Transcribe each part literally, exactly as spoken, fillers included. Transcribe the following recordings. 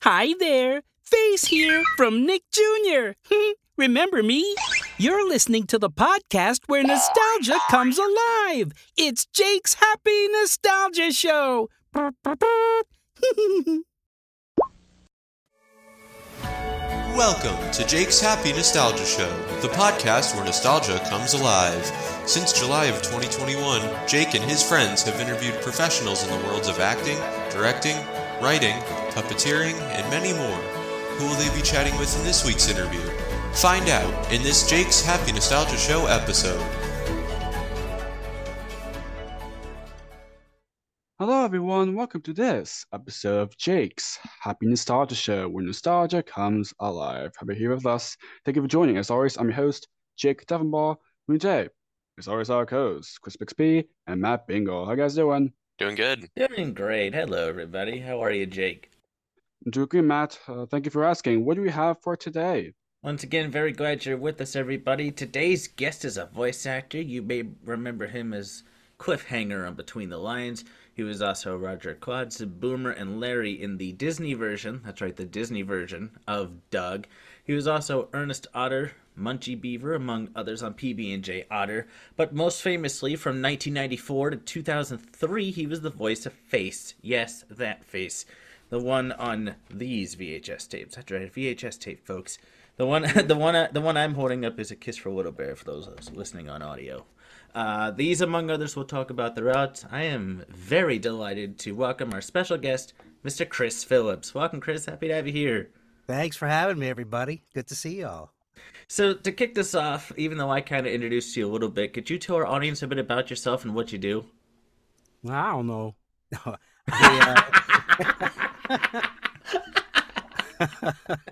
Hi there, Face here from Nick Junior Remember me? You're listening to the podcast where nostalgia comes alive. It's Jake's Happy Nostalgia Show. Welcome to Jake's Happy Nostalgia Show, the podcast where nostalgia comes alive. Since July of twenty twenty-one, Jake and his friends have interviewed professionals in the worlds of acting, directing, writing, puppeteering, and many more. Who will they be chatting with in this week's interview? Find out in this Jake's Happy Nostalgia Show episode. Hello everyone, welcome to this episode of Jake's Happy Nostalgia Show, where nostalgia comes alive. Happy here with us. Thank you for joining. As always, I'm your host, Jake Devenbaugh. With Jay, as always, our co-hosts, Chris Bixby and Matt Bingle. How you guys doing? Doing good. Doing great. Hello, everybody. How are you, Jake? I'm doing good, Matt. Uh, thank you for asking. What do we have for today? Once again, very glad you're with us, everybody. Today's guest is a voice actor. You may remember him as Cliffhanger on Between the Lines. He was also Roger Klotz, Boomer, and Larry in the Disney version. That's right, the Disney version of Doug. He was also Ernest Otter, Munchie Beaver, among others on P B and J Otter. But most famously, from nineteen ninety-four to two thousand three, he was the voice of Face. Yes, that Face. The one on these V H S tapes. That's right, V H S tape, folks. The one, the one, the one I'm holding up is A Kiss for Little Bear for those listening on audio. Uh, these, among others, we'll talk about throughout. I am very delighted to welcome our special guest, Mister Chris Phillips. Welcome, Chris. Happy to have you here. Thanks for having me, everybody. Good to see y'all. So, to kick this off, even though I kind of introduced you a little bit, could you tell our audience a bit about yourself and what you do? I don't know. I, uh...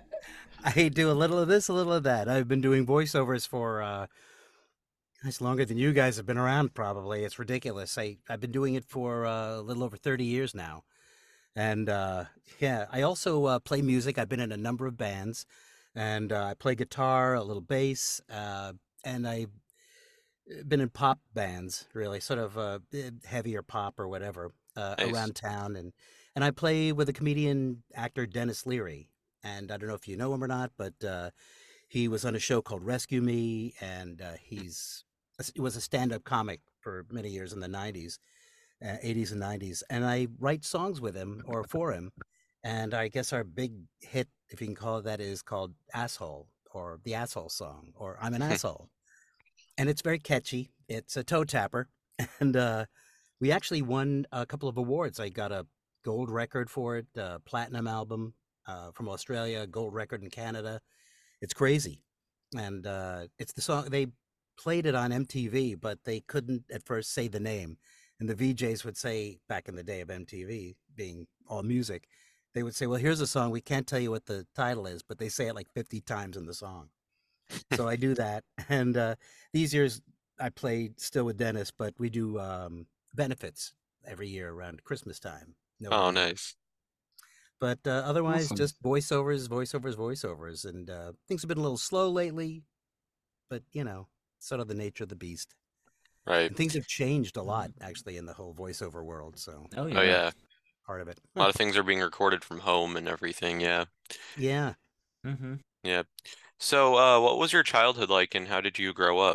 I do a little of this, a little of that. I've been doing voiceovers for uh, it's longer than you guys have been around, probably. It's ridiculous. I, I've been doing it for uh, a little over thirty years now. And uh, yeah, I also uh, play music. I've been in a number of bands. And uh, I play guitar, a little bass, uh, and I've been in pop bands, really, sort of uh, heavier pop or whatever, uh, Nice. around town. And, and I play with a comedian actor, Dennis Leary. And I don't know if you know him or not, but uh, he was on a show called Rescue Me, and uh, he's he was a stand-up comic for many years in the nineties, uh, eighties and nineties. And I write songs with him or for him. And I guess our big hit, if you can call it that, is called Asshole, or the Asshole Song, or I'm an Asshole. And it's very catchy. It's a toe tapper. And uh, we actually won a couple of awards. I got a gold record for it, a platinum album uh, from Australia, a gold record in Canada. It's crazy. And uh, it's the song, they played it on M T V, but they couldn't at first say the name. And the V Js would say, back in the day of M T V being all music, they would say, well, here's a song. We can't tell you what the title is, but they say it like fifty times in the song. So I do that. And uh, these years I play still with Dennis, but we do um, benefits every year around Christmas time. No Oh, idea. nice. But uh, otherwise, Awesome. just voiceovers, voiceovers, voiceovers. And uh, things have been a little slow lately, but, you know, sort of the nature of the beast. Right. And things have changed a lot, actually, in the whole voiceover world. So Oh, yeah. Oh, yeah. part of it. A lot of things are being recorded from home and everything, yeah. Yeah. Mm-hmm. Yeah. So, uh, what was your childhood like and how did you grow up?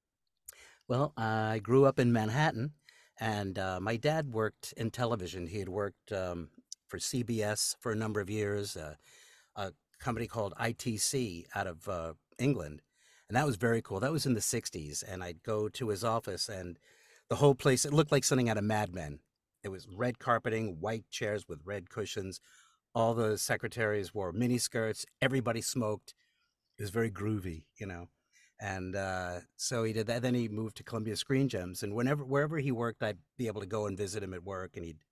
Well, I grew up in Manhattan, and uh, my dad worked in television. He had worked um, for C B S for a number of years, uh, a company called I T C out of uh, England. And that was very cool. That was in the sixties. And I'd go to his office, and the whole place, it looked like something out of Mad Men. It was red carpeting, white chairs with red cushions. All the secretaries wore miniskirts. Everybody smoked. It was very groovy, you know. And uh, so he did that. Then he moved to Columbia Screen Gems. And whenever, wherever he worked, I'd be able to go and visit him at work. And he'd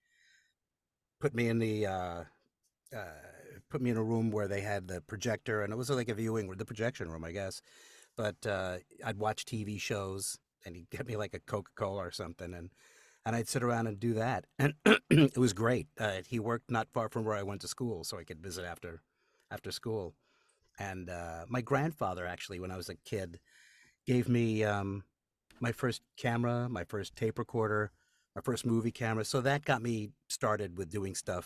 put me in the, uh, uh, put me in a room where they had the projector. And it was like a viewing, the projection room, I guess. But uh, I'd watch T V shows, and he'd get me like a Coca-Cola or something. And, and I'd sit around and do that. And it was great. Uh, he worked not far from where I went to school, so I could visit after, after school. And uh, my grandfather, actually, when I was a kid, gave me um, my first camera, my first tape recorder, my first movie camera. So that got me started with doing stuff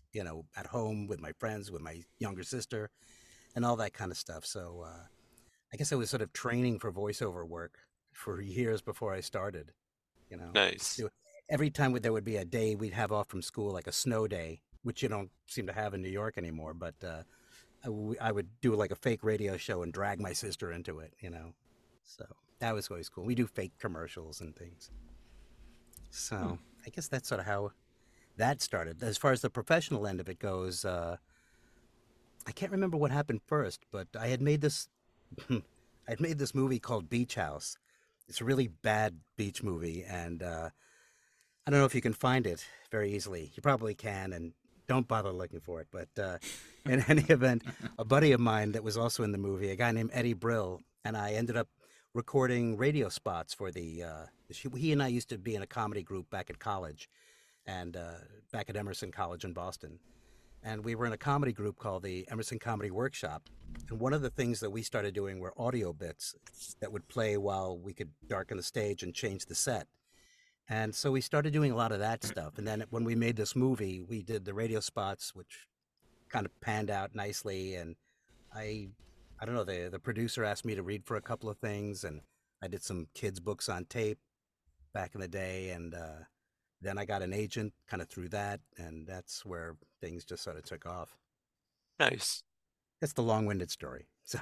you know, at home with my friends, with my younger sister, and all that kind of stuff. So uh, I guess I was sort of training for voiceover work for years before I started. You know, Nice. Do- every time there would be a day we'd have off from school, like a snow day, which you don't seem to have in New York anymore, but uh, I, w- I would do like a fake radio show and drag my sister into it, you know. So that was always cool. We do fake commercials and things. So I guess that's sort of how that started. As far as the professional end of it goes, uh, I can't remember what happened first, but I had made this, I had made this movie called Beach House. It's a really bad beach movie, and uh, I don't know if you can find it very easily. You probably can, and don't bother looking for it. But uh, in any event, a buddy of mine that was also in the movie, a guy named Eddie Brill, and I ended up recording radio spots for the. Uh, he and I used to be in a comedy group back at college, and uh, back at Emerson College in Boston. And we were in a comedy group called the Emerson Comedy Workshop. And one of the things that we started doing were audio bits that would play while we could darken the stage and change the set. And so we started doing a lot of that stuff. And then when we made this movie, we did the radio spots, which kind of panned out nicely. And I, I don't know, the, the producer asked me to read for a couple of things. And I did some kids' books on tape back in the day. And uh, then I got an agent kind of through that. And that's where things just sort of took off. Nice. That's the long-winded story. So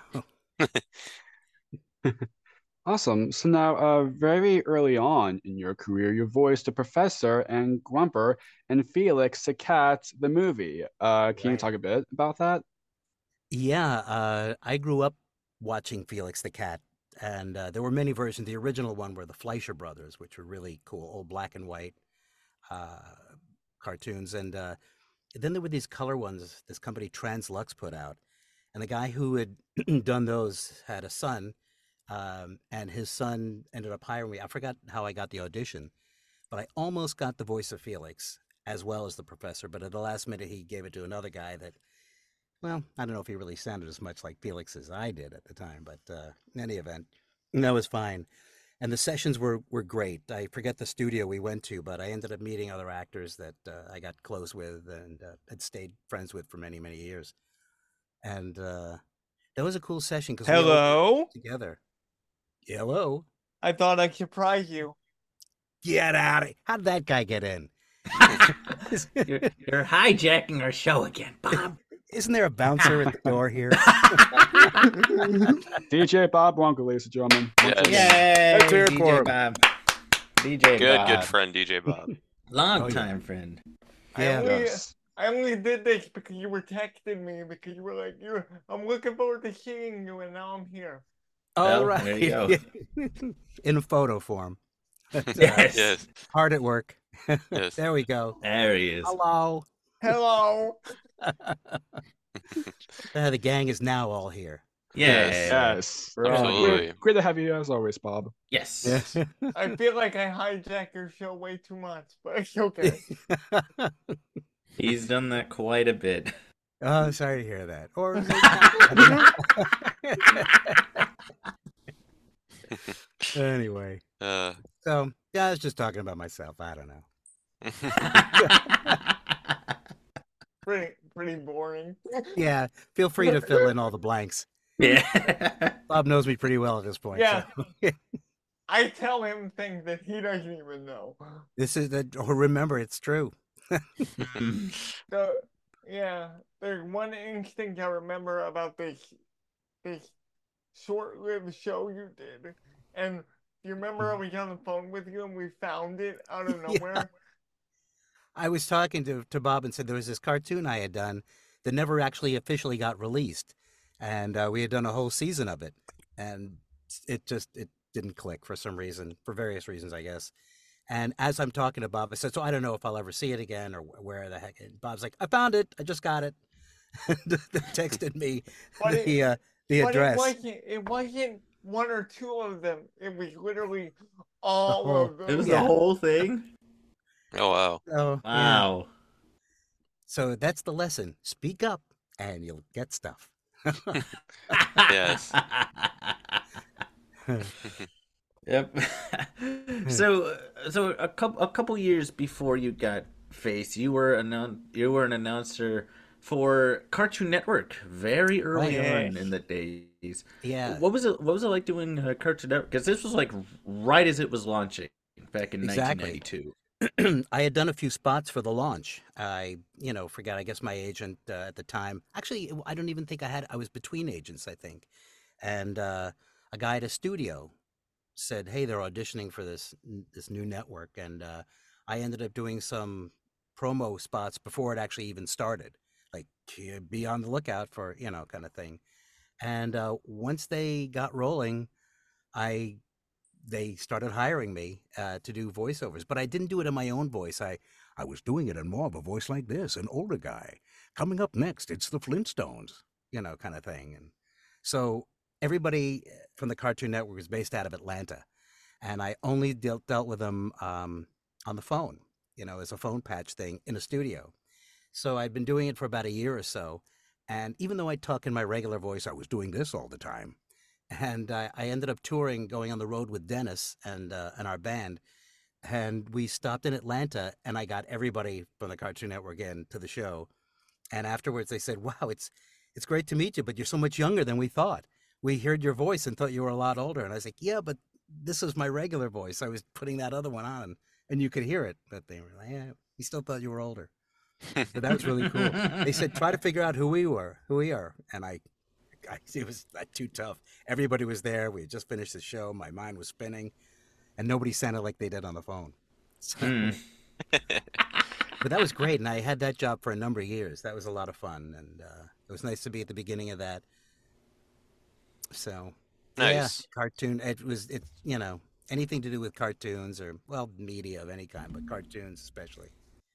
Awesome. So now, uh, very early on in your career, you voiced the professor and Grumper and Felix the cat, the movie. Uh, can you Right. talk a bit about that? yeah, uh, I grew up watching Felix the Cat, and uh, there were many versions. The original one were the Fleischer Brothers, which were really cool, old black and white uh, cartoons. And uh, then there were these color ones this company Translux put out. And the guy who had done those had a son, um, and his son ended up hiring me. I forgot how I got the audition, but I almost got the voice of Felix as well as the professor. But at the last minute, he gave it to another guy that, well, I don't know if he really sounded as much like Felix as I did at the time. But uh, in any event, that was fine. And the sessions were, were great. I forget the studio we went to, but I ended up meeting other actors that uh, I got close with and uh, had stayed friends with for many, many years. And uh, that was a cool session because we all Hello? worked together. Hello? I thought I'd surprise you. Get out of How did that guy get in? You're, you're hijacking our show again, Bob. Isn't there a bouncer at the door here? D J Bob Bronco, ladies and gentlemen. Yes. Yay, Let's hear it D J for him. Bob. D J Good, Bob. good friend, D J Bob. Long Oh, yeah. time friend. I Yeah. only, Yes. I only did this because you were texting me because you were like, you I'm looking forward to seeing you, and now I'm here. All Well, right. there you go. In photo form. Yes. Yes, Hard at work. yes. There we go. There he is. Hello. Hello. Uh, the gang is now all here. Yes. Yes. We're all- Absolutely. Great, great to have you as always, Bob. Yes. I feel like I hijacked your show way too much, but it's okay. He's done that quite a bit. Oh, sorry to hear that. Or anyway, Uh, so yeah, I was just talking about myself. I don't know. pretty, pretty boring. Yeah, feel free to fill in all the blanks. Yeah. Bob knows me pretty well at this point. Yeah. So. I tell him things that he doesn't even know. This is the. Oh, remember, it's true. So, yeah, there's one instinct I remember about this this short-lived show you did, and you remember I was on the phone with you and we found it out of Yeah. nowhere. I was talking to, to Bob and said there was this cartoon I had done that never actually officially got released, and uh, we had done a whole season of it, and it just it didn't click for some reason, for various reasons, I guess. And as I'm talking to Bob, I said, "So I don't know if I'll ever see it again or wh- where the heck." And Bob's like, "I found it. I just got it." They texted me But it- the uh, the But address. it wasn't. It wasn't one or two of them. It was literally all whole- of them. It was Yeah. the whole thing? oh, wow. So, yeah. Wow. So that's the lesson. Speak up, and you'll get stuff. Yes. Yep. so, uh, so a couple a couple years before you got Face, you were annou- you were an announcer for Cartoon Network very early Right. on in the days. Yeah, What was it? What was it like doing uh, Cartoon Network? Because this was like right as it was launching back in exactly. nineteen ninety-two. I had done a few spots for the launch. I, you know, forgot. I guess my agent uh, at the time. Actually, I don't even think I had. I was between agents, I think, and uh, a guy at a studio said, "Hey, they're auditioning for this this new network," and uh, I ended up doing some promo spots before it actually even started, like be on the lookout for you know kind of thing. And uh, once they got rolling, I they started hiring me uh, to do voiceovers, but I didn't do it in my own voice. I I was doing it in more of a voice like this, an older guy. Coming up next, it's the Flintstones, you know, kind of thing. And so everybody uh, from the Cartoon Network is based out of Atlanta, and I only dealt dealt with them um, on the phone, you know, as a phone patch thing in a studio. So I'd been doing it for about a year or so, and even though I talk in my regular voice, I was doing this all the time. And I, I ended up touring, going on the road with Dennis and uh, and our band, and we stopped in Atlanta, and I got everybody from the Cartoon Network in to the show. And afterwards, they said, "Wow, it's it's great to meet you, but you're so much younger than we thought. We heard your voice and thought you were a lot older." And I was like, "Yeah, but this is my regular voice. I was putting that other one on, and you could hear it." But they were like, "Yeah, we still thought you were older." So that was really cool. They said, "Try to figure out who we were, who we are," and I, I it was not too tough. Everybody was there. We had just finished the show. My mind was spinning, and nobody sounded like they did on the phone. So, Hmm. but that was great, and I had that job for a number of years. That was a lot of fun, and uh, it was nice to be at the beginning of that. So, yeah, Nice. cartoon. It was it. You know, anything to do with cartoons or well, media of any kind, but cartoons especially.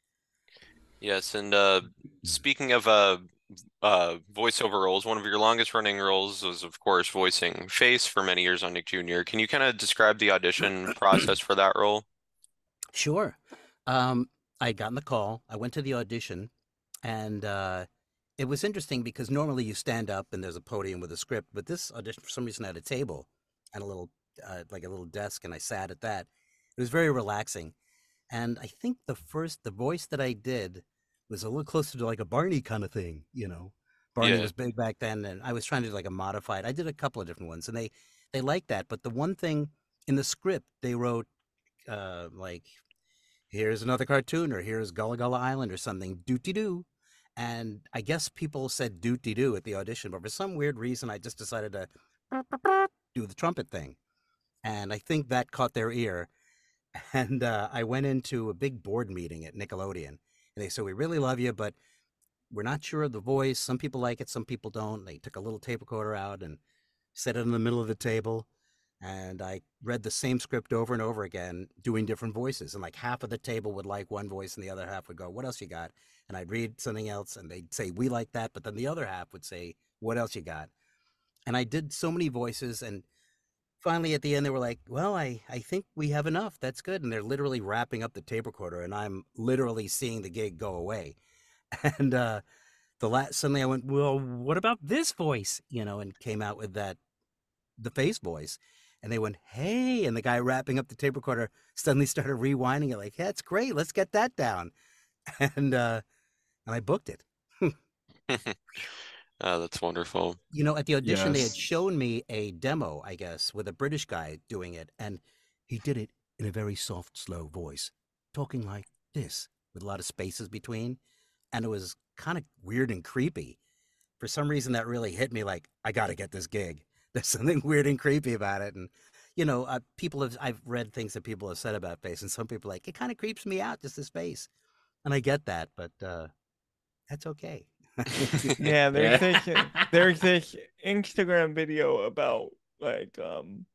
Yes, and uh, speaking of uh, uh, voiceover roles, one of your longest running roles was, of course, voicing Face for many years on Nick Junior Can you kind of describe the audition process for that role? Sure. Um, I had gotten the call. I went to the audition, and uh, it was interesting because normally you stand up and there's a podium with a script, but this audition for some reason had a table and a little, uh, like a little desk, and I sat at that. It was very relaxing, and I think the first, the voice that I did was a little closer to like a Barney kind of thing, you know. Barney Yeah. was big back then, and I was trying to do like a modified. I did a couple of different ones, and they they liked that. But the one thing in the script they wrote, uh, like here's another cartoon or here's Gullah Gullah Island or something, dooty doo. And I guess people said dooty doo at the audition, but for some weird reason, I just decided to do the trumpet thing. And I think that caught their ear. And uh, I went into a big board meeting at Nickelodeon. And they said, "We really love you, but we're not sure of the voice. Some people like it, some people don't." They took a little tape recorder out and set it in the middle of the table. And I read the same script over and over again, doing different voices. And like half of the table would like one voice, and the other half would go, "What else you got?" And I'd read something else, and they'd say, "We like that." But then the other half would say, "What else you got?" And I did so many voices. And finally, at the end, they were like, "Well, I, I think we have enough. That's good." And they're literally wrapping up the tape recorder, and I'm literally seeing the gig go away. And uh, the last, suddenly I went, "Well, what about this voice?" You know, and came out with that, the Face voice. And they went, "Hey," and the guy wrapping up the tape recorder suddenly started rewinding it like, "That's great. Let's get that down." And uh, and I booked it. Oh, that's wonderful. You know, at the audition, they had Yes. shown me a demo, I guess, with a British guy doing it, and he did it in a very soft, slow voice, talking like this, with a lot of spaces between, and it was kind of weird and creepy. For some reason, that really hit me like, I got to get this gig. There's something weird and creepy about it. And, you know, uh, people have, I've read things that people have said about Face, and some people are like, it kind of creeps me out, just this face. And I get that, but uh, that's okay. Yeah, there's Yeah. this there's this Instagram video about like um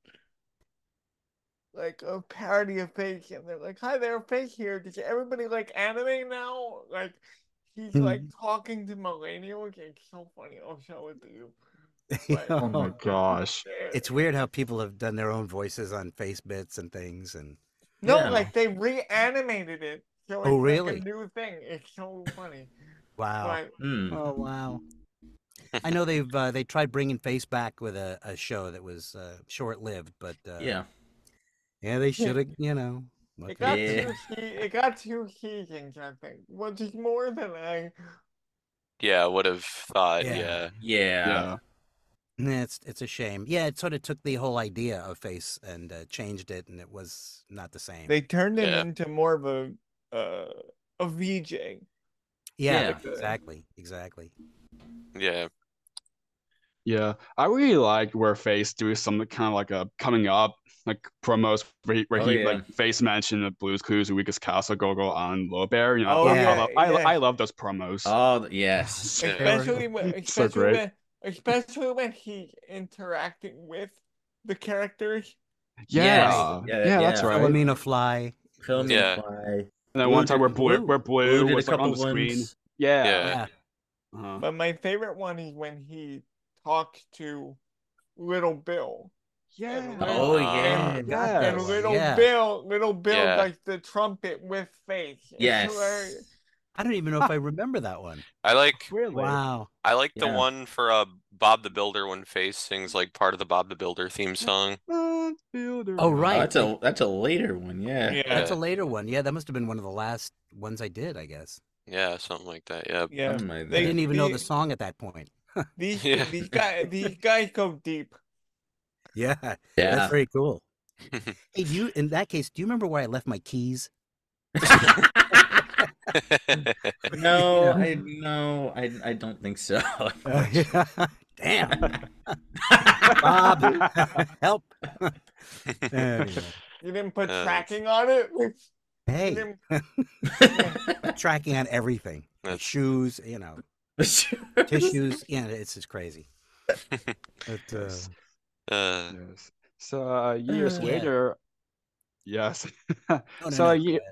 like a parody of Face, and they're like, "Hi there, Face here. Does everybody like anime now?" Like he's like talking to millennials. It's so funny. I'll show it to you. But Oh my gosh. uh, It's weird how people have done their own voices on face bits and things. And no, Yeah. like they reanimated it. So it's Oh, like really? a new thing. It's so funny. wow. But Hmm. Oh, wow. I know they've uh, they tried bringing Face back with a, a show that was uh, short lived, but uh, Yeah. yeah, they should have, you know, What It can got you Yeah. two. Se- it got two seasons, I think, which is more than I. Yeah, would have thought. Yeah. Yeah. Yeah. Yeah. Yeah, it's it's a shame. Yeah, it sort of took the whole idea of Face and uh, changed it, and it was not the same. They turned him Yeah. into more of a uh, a V J. yeah, Yeah. exactly, exactly. Yeah. Yeah, I really like where Face do some kind of like a coming up like promos where he, where Oh, he yeah. like Face mentioned the Blues Clues, Weakest Castle, Gogo, and Low Bear. You know, Oh, I, yeah, I love, I, yeah. I love those promos. Oh yes. Yeah. Especially when, So especially great. when, especially when he's interacting with the characters. yeah, Yes. yeah, Yeah, that's yeah. right. Philomena Fly. Film Yeah. Fly. And then Blue one time did- where Blue, Blue- where Blue, Blue did a was like on couple the screen. ones. Yeah. Yeah. Yeah, Uh-huh. But my favorite one is when he talks to Little Bill. Yeah. And Oh Little- yeah. and, got Yes. that and one, Little yeah. Bill, Little Bill Yeah. does the trumpet with Face. It's Yes. hilarious. I don't even know if I remember that one. I like Really? Wow. I like the Yeah. one for uh Bob the Builder when Face sings like part of the Bob the Builder theme song. Uh, Builder. Oh, Oh, right. that's a that's a later one. Yeah. Yeah. That's a Yeah. later one. Yeah, that must have been one of the last ones I did, I guess. Yeah, something like that. Yeah. Yeah. Something like I They- that. didn't even know the- the song at that point. These Yeah. these guys these guys go deep. Yeah, Yeah. that's very cool. Hey, do you, in that case, do you remember where I left my keys? No, I no, I I don't think so. Damn. Bob, help. Anyway. You didn't put Uh, tracking on it. You Hey, didn't- tracking on everything. That's- Shoes, you know, tissues. Yeah, it's just crazy. But, uh, uh, Yes. So uh, years Uh, yeah. later, yes. oh, no, so no, a year,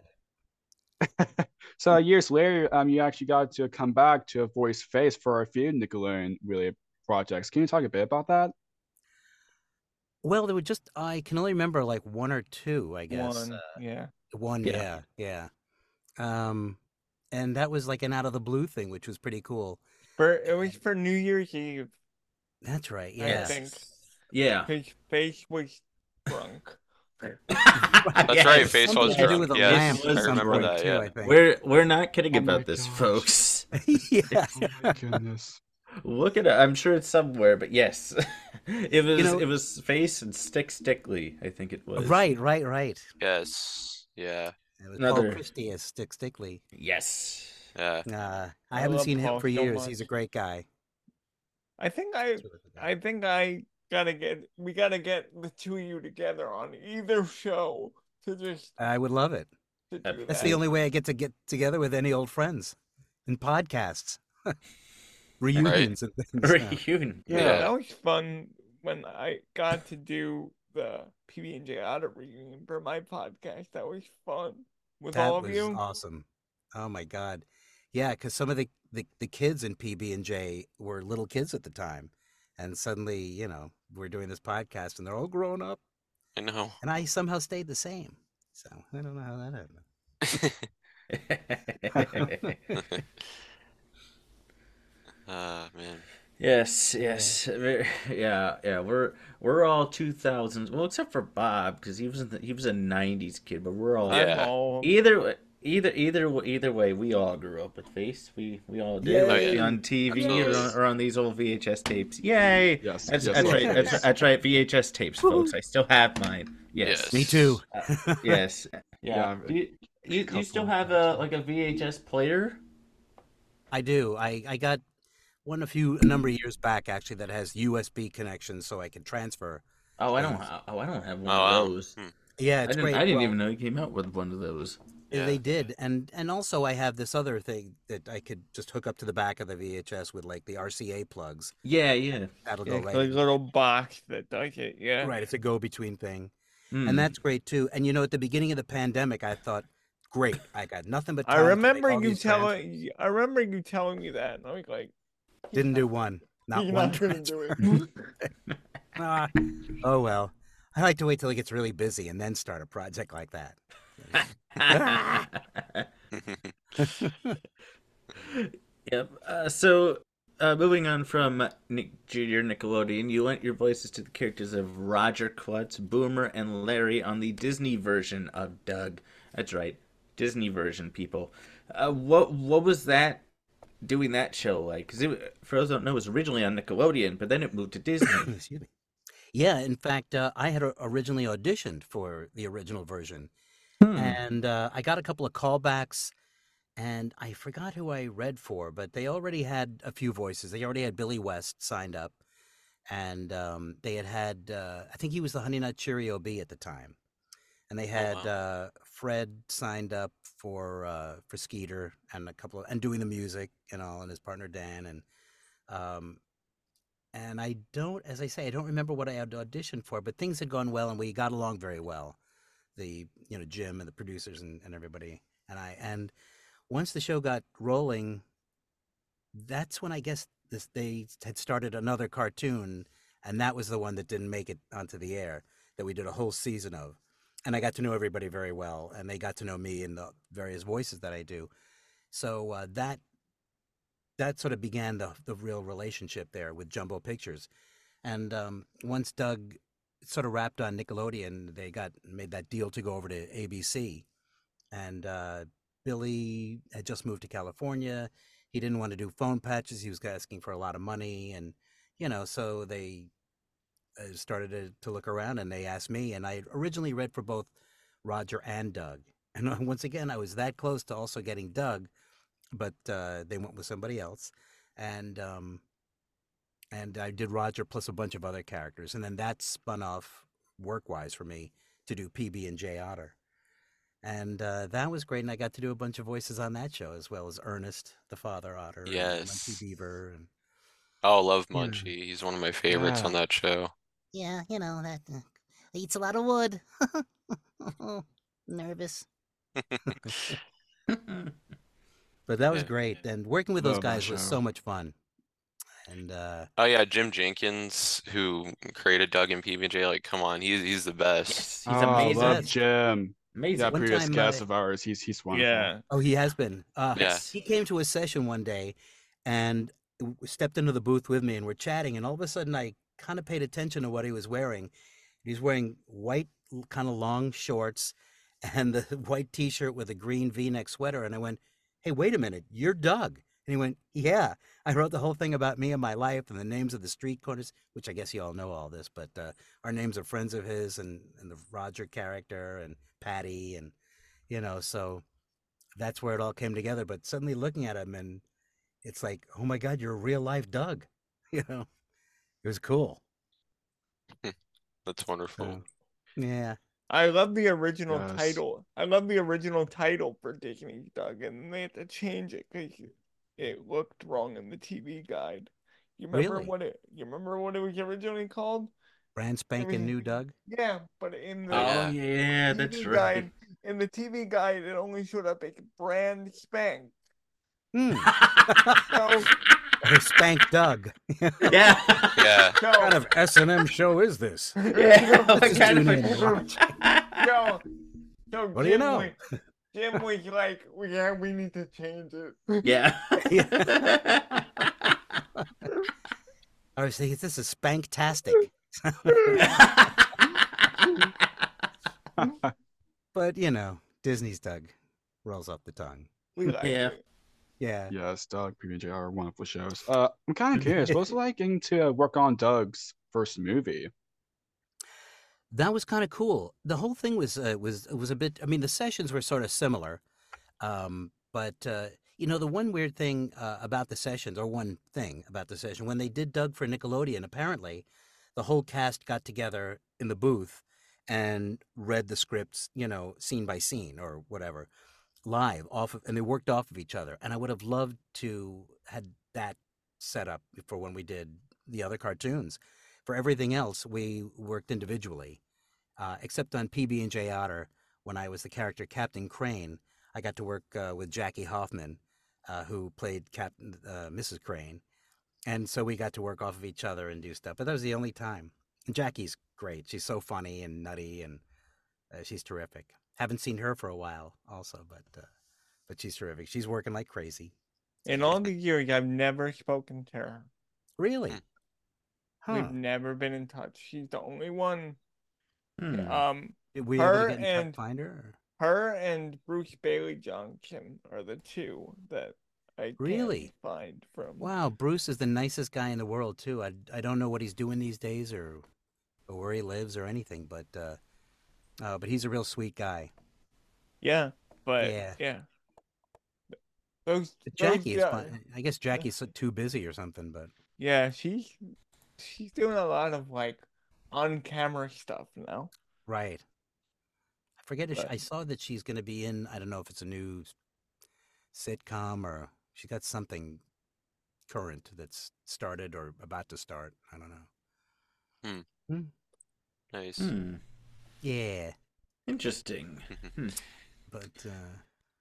so years later, um, you actually got to come back to voice Face for a few Nickelodeon related projects. Can you talk a bit about that? well, there were just, I can only remember like one or two, I guess. One, Uh, yeah. One, Yeah. yeah, yeah. Um, and that was like an out of the blue thing, which was pretty cool. For it was for New Year's Eve. That's right. I Yeah. think Yeah. his face was drunk. That's right, Face Something was to do drunk. with a Yes, lamp I at some remember point, that, too, yeah. I think. We're we're not kidding Oh my about this, gosh. folks. yeah. Oh my goodness. Look at it. I'm sure it's somewhere, but yes, it was know- it was Face and Stick Stickly. I think it was. Right, right, right. yes. Yeah. It was Another- Paul Christie as Stick Stickly. Yes. Yeah. Uh, I I haven't love seen him Paul for so years. He's a much. great guy. I think I Terrific guy. I think I gotta get we gotta get the two of you together on either show to just I would love it. to That'd do be That's that. the only way I get to get together with any old friends in podcasts, reunions and things. now. Reunion. Yeah, Yeah. that was fun when I got to do the P B and J Auto reunion for my podcast. That was fun with That all of was you. awesome. Oh my god, yeah, because some of the, the the kids in P B and J were little kids at the time, and suddenly, you know, we're doing this podcast, and they're all grown up, I know. and I somehow stayed the same. So I don't know how that happened. Ah, man. Yes, yes, Ver- yeah, yeah. We're we're all two thousands. Well, except for Bob, because he was in the, he was a nineties kid. But we're all Yeah. I'm all either way- either either either way. We all grew up with Face. We we all did. Yay. Whether it be Oh, yeah. on T V or Absolutely. on, or on these old V H S tapes. Yay! Yes. That's, yes, that's yes, right. yes. That's, that's right. V H S tapes, folks. I still have mine. Yes. Yes. Me too. Yes. Yeah. Yeah, Do you, you, do you still couple have a like a V H S player? I do. I, I got one a few a number of years back actually that has U S B connections so I can transfer. Oh, I don't. ha- Oh, I don't have one Oh, wow. of those. Hmm. Yeah, I it's didn't. great. I didn't Well, even know you came out with one of those. yeah, Yeah. They did, and and also I have this other thing that I could just hook up to the back of the V H S with like the R C A plugs. Yeah, yeah. That'll yeah, go like right. little box that does it. Yeah. Right, it's a go-between thing, Mm. and that's great too. And you know, at the beginning of the pandemic, I thought, great, I got nothing but. I time to make remember all you these transfers. telling. I remember you telling me that, and I was like, Didn't do one, not "You're one not gonna do transfer. it." Ah, oh well, I like to wait till it gets really busy and then start a project like that. Yep. Uh, so, uh, moving on from Nick Junior Nickelodeon, you lent your voices to the characters of Roger Klutz, Boomer, and Larry on the Disney version of Doug. That's right. Disney version, people. Uh, what what was that, doing that show like? Because for those who don't know, it was originally on Nickelodeon, but then it moved to Disney. Excuse me. Yeah, in fact, uh, I had o- originally auditioned for the original version, Hmm. and uh, I got a couple of callbacks, and I forgot who I read for, but they already had a few voices. They already had Billy West signed up, and um, they had had, uh, I think he was the Honey Nut Cheerio Bee at the time, and they had wow. uh, Fred signed up for uh, for Skeeter and a couple of, and doing the music and all, and his partner Dan, and um, and I don't, as I say, I don't remember what I had auditioned for, but things had gone well, and we got along very well. The you know Jim and the producers and, and everybody and I, and once the show got rolling, that's when I guess this they had started another cartoon, and that was the one that didn't make it onto the air that we did a whole season of, and I got to know everybody very well, and they got to know me and the various voices that I do. So uh, that that sort of began the the real relationship there with Jumbo Pictures, and um, once Doug sort of wrapped on Nickelodeon, they got made that deal to go over to A B C, and uh, Billy had just moved to California. He didn't want to do phone patches. He was asking for a lot of money, and you know, so they uh, started to, to look around, and they asked me. And I originally read for both Roger and Doug, and uh, once again, I was that close to also getting Doug, but uh, they went with somebody else, and um, and I did Roger plus a bunch of other characters, and then that spun off work-wise for me to do P B and J Otter. And uh, that was great, and I got to do a bunch of voices on that show, as well as Ernest, the father otter, and Munchie Yes. Beaver, and Oh, love you know, Munchie. He's one of my favorites on Yeah. that show. Yeah, you know, that uh, eats a lot of wood. Nervous. but that was Yeah. great, and working with those Love that guys was show. so much fun. And uh, Oh yeah, Jim Jenkins, who created Doug and P B J. Like, come on, he's he's the best. Yes, he's Oh, I amazing. love Yes. Jim. Amazing. Yeah, One previous time, guest uh, of ours. He's he's wonderful. Yeah. oh, he has been. Uh, Yeah. He came to a session one day, and w- stepped into the booth with me, and we're chatting, and all of a sudden, I kind of paid attention to what he was wearing. He was wearing white, kind of long shorts, and the white T-shirt with a green V-neck sweater. And I went, "Hey, wait a minute, you're Doug." And he went, "Yeah, I wrote the whole thing about me and my life and the names of the street corners," which I guess you all know all this, but uh, our names are friends of his, and and the Roger character and Patty, and you know, so that's where it all came together. But suddenly looking at him, and it's like, oh my God, you're a real life Doug. You know, it was cool. That's wonderful. So, yeah. I love the original Yes. title. I love the original title for Disney's Doug, and they had to change it because it looked wrong in the T V guide. You remember Really? what it? You remember what it was originally called? Brand spanking new Doug. Yeah, but in the Oh Yeah. yeah, T that's V right. guide, in the T V guide, it only showed up as brand spank. Hmm. So, Or Spank Doug. Yeah. Yeah. so, What kind of S and M show is this? Yeah. Let's What just kind tune of- in and watch. so, so What do you Jim know? was- Jim was like, well, "Yeah, we need to change it." Yeah. I was thinking, this is Spanktastic. But, you know, Disney's Doug rolls off the tongue. We like Yeah. it. Yeah. Yes, Doug, P B and J are wonderful shows. Uh, I'm kind of curious. What was it like getting to uh, work on Doug's first movie? That was kind of cool. The whole thing was uh, was was a bit. I mean, the sessions were sort of similar, um, but uh, you know, the one weird thing uh, about the sessions, or one thing about the session, when they did Doug for Nickelodeon, apparently, the whole cast got together in the booth and read the scripts, you know, scene by scene or whatever, live off of, and they worked off of each other. And I would have loved to had that set up for when we did the other cartoons. For everything else, we worked individually, uh, except on P B and J Otter, when I was the character Captain Crane. I got to work uh, with Jackie Hoffman, uh, who played Captain uh, Missus Crane, and so we got to work off of each other and do stuff. But that was the only time. And Jackie's great. She's so funny and nutty, and uh, she's terrific. Haven't seen her for a while, also, but uh, but she's terrific. She's working like crazy. In all the years, I've never spoken to her. Really? Hmm. Huh. We've never been in touch. She's the only one. Hmm. Um, Did we able to her get in and- touch, find her? Or? her and Bruce Bailey Johnson are the two that I Really? can find from. Wow, Bruce is the nicest guy in the world too. I I don't know what he's doing these days or or where he lives or anything, but uh, uh but he's a real sweet guy. Yeah, but Yeah. yeah. Those, But those Jackie is guys- fine. I guess Jackie's so- too busy or something, but Yeah, she's she's doing a lot of like on camera stuff now. right. I forget if she, But- I saw that she's going to be in. I don't know if it's a new s- sitcom or she got something current that's started or about to start. I don't know. Nice. Hmm. Yeah, Interesting. but uh,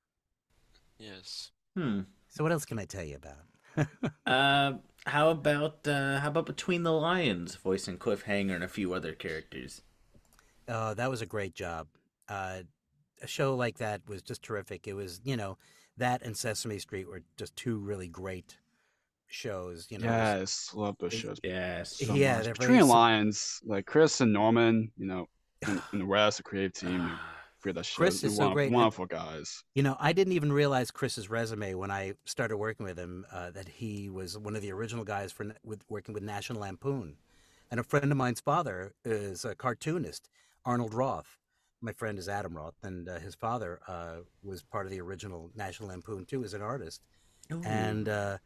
Yes. Hmm. so what else can I tell you about? Uh, how about uh, how about Between the Lions, voicing Cliffhanger and a few other characters? Oh, that was a great job. Uh, a show like that was just terrific. It was, you know, that and Sesame Street were just two really great shows. You know, it was- Yes, love those It- shows. Yes. So Yeah, much. they're very Between sim- Lions, like Chris and Norman, you know, and, and the rest, the creative team, who created that show. Chris they're is so won- great, and- Wonderful guys. You know, I didn't even realize Chris's resume when I started working with him uh, that he was one of the original guys for with working with National Lampoon, and a friend of mine's father is a cartoonist, Arnold Roth. My friend is Adam Roth, and uh, his father uh, was part of the original National Lampoon too as an artist. Ooh. And uh,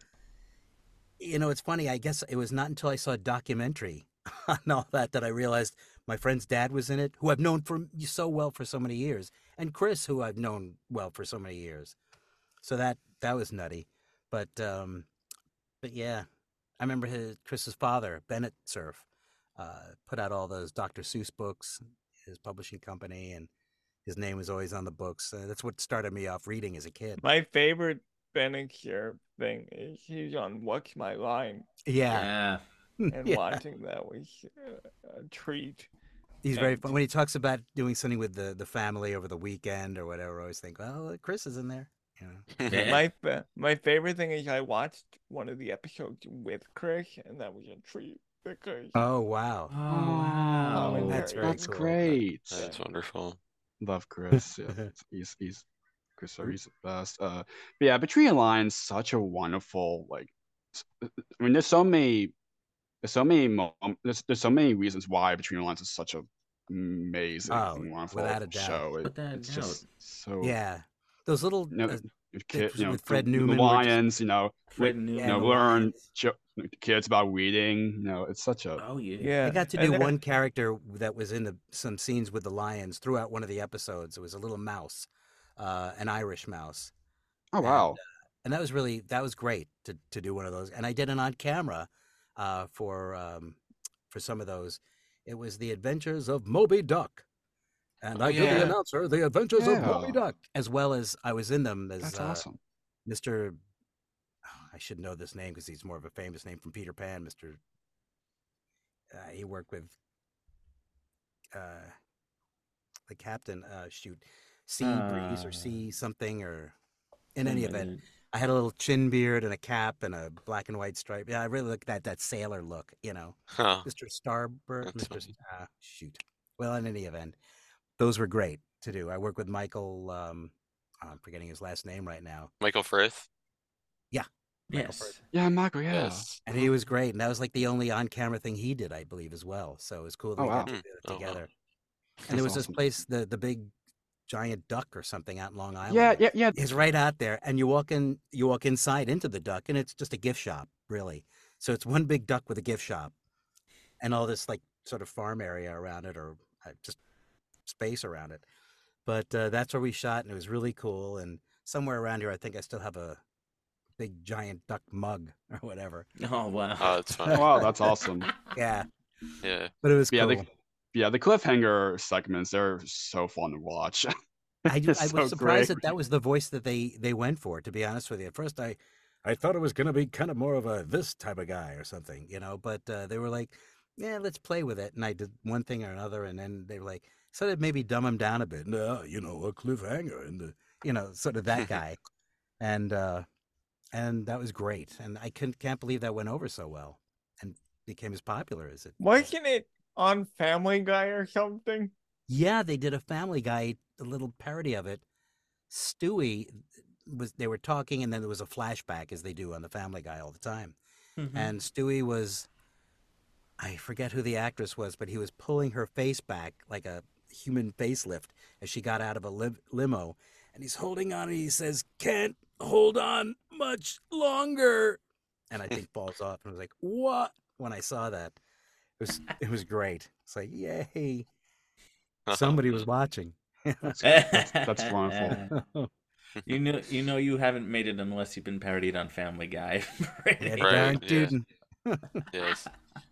you know, it's funny. I guess it was not until I saw a documentary on all that that I realized my friend's dad was in it, who I've known for so well for so many years, and Chris, who I've known well for so many years. So that that was nutty, but um, but yeah, I remember his Chris's father, Bennett Cerf, uh, put out all those Doctor Seuss books, his publishing company, and his name was always on the books. Uh, that's what started me off reading as a kid. My favorite Bennett here thing is he's on What's My Line, Yeah, Yeah. and yeah. watching that was uh, a treat. He's very And- fun when he talks about doing something with the, the family over the weekend or whatever. I always think, well, Chris is in there. You know? Yeah. My fa- my favorite thing is I watched one of the episodes with Chris, and that was a treat because Oh wow, Oh, wow. Oh, that's very That's cool. great. That's wonderful. Love Chris. Yeah, he's he's Chris. He's the best. Uh, but yeah, Between Lines, such a wonderful like. s- I mean, there's so many, there's so many, mo- um, there's there's so many reasons why Between Lines is such a amazing, Oh, wonderful without a doubt. show. It- Without a it's just so Yeah, those little No, uh, If kid, with you know, Fred the, Newman the were just- Lions, you know, Fred you Newman. Yeah, know, the learn Lions. jo- kids about reading. You know, it's such a Oh yeah. yeah, I got to and do then- one character that was in the some scenes with the lions throughout one of the episodes. It was a little mouse, uh, an Irish mouse. oh wow, and that was really that was great to to do one of those. And I did it on camera uh, for um, for some of those. It was the Adventures of Moby Duck, and Oh, I did yeah. the announcer, the Adventures of Moby Yeah. Duck, as well as I was in them as that's uh, awesome. Mister oh, I should know this name because he's more of a famous name from Peter Pan. Mister Uh, he worked with uh, the captain. Uh, shoot, Sea Breeze or Uh, Sea something or. In any Something event, like I had a little chin beard and a cap and a black and white stripe. Yeah, I really looked at that sailor look, you know, Huh. Mister Starbird, That's Mister funny. Uh, shoot. Well, in any event, those were great to do. I work with Michael. Um, I'm forgetting his last name right now, Michael Frith. that. Michael Yes. Furt. Yeah, Michael. Yeah. Yes. and he was great. And that was like the only on-camera thing he did, I believe, as well. So it was cool that Oh, we wow. got to Hmm. do it Oh, wow. together. And That's there was awesome. this place, the the big giant duck or something out in Long Island. Yeah, yeah, yeah. It's right out there, and you walk in. You walk inside into the duck, and it's just a gift shop, really. So it's one big duck with a gift shop, and all this like sort of farm area around it, or uh, just space around it. But uh, that's where we shot, and it was really cool. And somewhere around here, I think I still have a big giant duck mug or whatever. Oh wow. Oh, that's Oh, fun. wow, that's awesome. Yeah, Yeah. but it was Yeah, cool. the yeah, the cliffhanger segments, they're so fun to watch. I, It's I was so surprised great. that that was the voice that they they went for. To be honest with you, at first I I thought it was going to be kind of more of a this type of guy or something, you know. But uh, they were like, yeah, let's play with it. And I did one thing or another, and then they were like, sort of maybe dumb him down a bit. No, you know, a cliffhanger, and the, you know, sort of that guy, and uh, and that was great. And I couldn't can't believe that went over so well and became as popular as it. Wasn't it on Family Guy or something? Yeah, they did a Family Guy, a little parody of it. Stewie was they were talking, and then there was a flashback, as they do on the Family Guy all the time. Mhm. And Stewie was, I forget who the actress was, but he was pulling her face back like a human facelift as she got out of a lim- limo, and he's holding on, and he says, "Can't hold on much longer," and I think falls off. And I was like, "What?" When I saw that, it was it was great. It's like, yay, somebody was watching. That's that's, that's wonderful. You know, you know, you haven't made it unless you've been parodied on Family Guy. Yeah, Right, darn yeah. tootin'. Yes.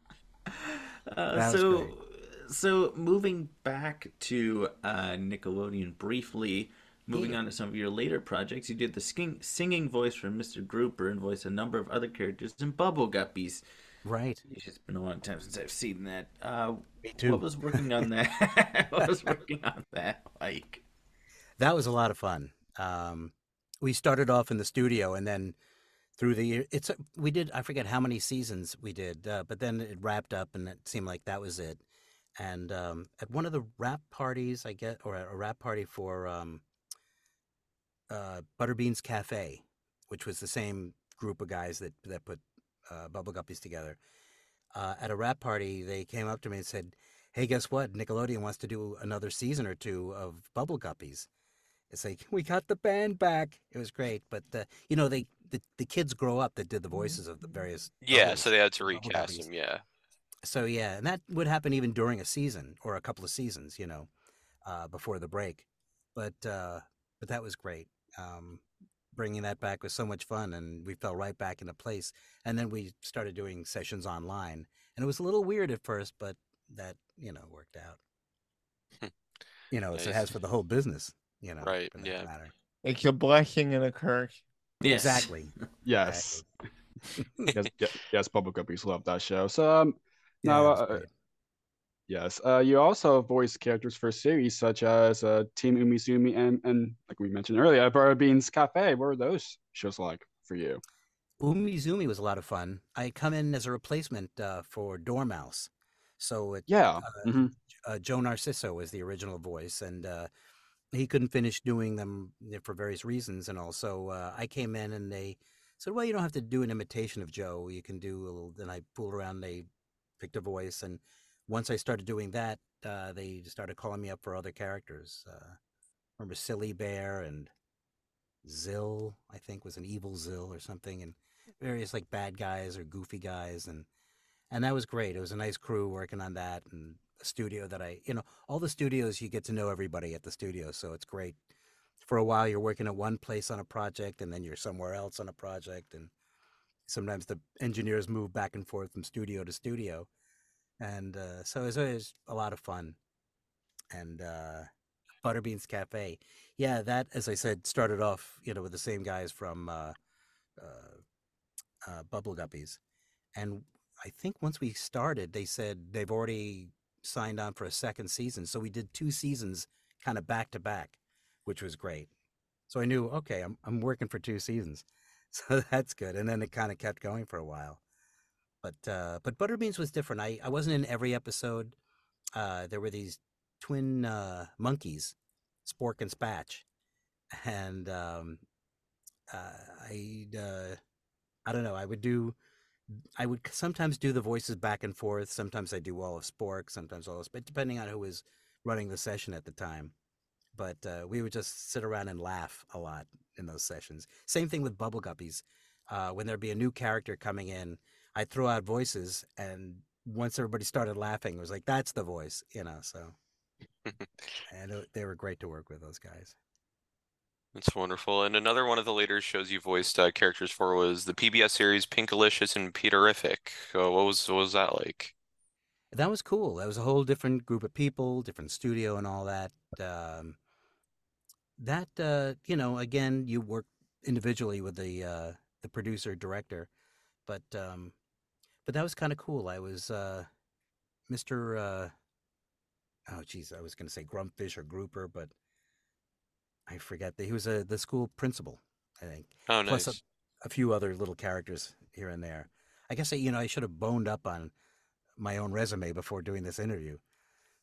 Uh, That was so, great. so moving back to uh, Nickelodeon briefly, moving Yeah. on to some of your later projects, you did the sking, singing voice for Mister Grouper and voiced a number of other characters in Bubble Guppies. Right. It's just been a long time since I've seen that. Uh, Me too. What was working on that? What was working on that like? That was a lot of fun. Um, we started off in the studio, and then through the year, it's a, we did. I forget how many seasons we did, uh, but then it wrapped up, and it seemed like that was it. And um, at one of the rap parties, I get, or a rap party for um, uh, Butterbean's Cafe, which was the same group of guys that that put uh, Bubble Guppies together. Uh, at a rap party, they came up to me and said, "Hey, guess what? Nickelodeon wants to do another season or two of Bubble Guppies." It's like, we got the band back. It was great, but uh, you know, they the, the kids grow up that did the voices of the various Yeah, bubbles, so they had to Bubble recast Guppies. him, yeah. So yeah, and that would happen even during a season or a couple of seasons, you know, uh, before the break. But uh, but that was great. Um, bringing that back was so much fun, and we fell right back into place. And then we started doing sessions online, and it was a little weird at first, but that you know worked out. You know, as it Nice. has for the whole business. You know, Right, for that yeah. matter. It's a blessing and a curse. Yes. Exactly. Yes, Exactly. yes, ye- yes. Bubble Guppies love that show. So um, Yeah, now it was uh, great. yes, uh, you also voiced characters for series such as uh, Team Umizoomi and and like we mentioned earlier, Butterbean's Cafe. What were those shows like for you? Umizoomi was a lot of fun. I come in as a replacement uh, for Dormouse. So it, Yeah. uh, hmm uh, Joe Narciso was the original voice, and uh, he couldn't finish doing them uh, for various reasons. And also, uh, I came in and they said, "Well, you don't have to do an imitation of Joe. You can do a little." Then I fooled around. They picked a voice, and once I started doing that, uh, they started calling me up for other characters. Uh, remember Silly Bear and Zill, I think was an evil Zill or something, and various like bad guys or goofy guys, and and that was great. It was a nice crew working on that, and a studio that I, you know, all the studios you get to know everybody at the studio, so it's great. For a while, you're working at one place on a project, and then you're somewhere else on a project, and sometimes the engineers move back and forth from studio to studio, and uh, so it was always a lot of fun. And uh, Butterbean's Cafe, yeah, that as I said started off, you know, with the same guys from uh, uh, uh, Bubble Guppies, and I think once we started, they said they've already signed on for a second season. So we did two seasons kind of back to back, which was great. So I knew, okay, I'm I'm working for two seasons. So that's good. And then it kind of kept going for a while. But uh but Butterbeans was different. I, I wasn't in every episode. Uh there were these twin uh monkeys, Spork and Spatch. And um uh, I uh I don't know, I would do I would sometimes do the voices back and forth. Sometimes I do all of Spork, sometimes all of, but depending on who was running the session at the time. But uh, we would just sit around and laugh a lot in those sessions. Same thing with Bubble Guppies. Uh, when there'd be a new character coming in, I'd throw out voices, and once everybody started laughing, it was like, that's the voice, you know, so. And it, they were great to work with, those guys. That's wonderful. And another one of the later shows you voiced uh, characters for was the P B S series Pinkalicious and Peterific. Uh, what was what was that like? That was cool. That was a whole different group of people, different studio and all that. Um, that uh, you know, again, you work individually with the uh, the producer director, but um, but that was kind of cool. I was uh, Mister Uh, oh, geez, I was going to say Grumpfish or Grouper, but I forget that he was a the school principal, I think, Oh, plus a, nice. a few other little characters here and there. I guess I, you know I should have boned up on my own resume before doing this interview,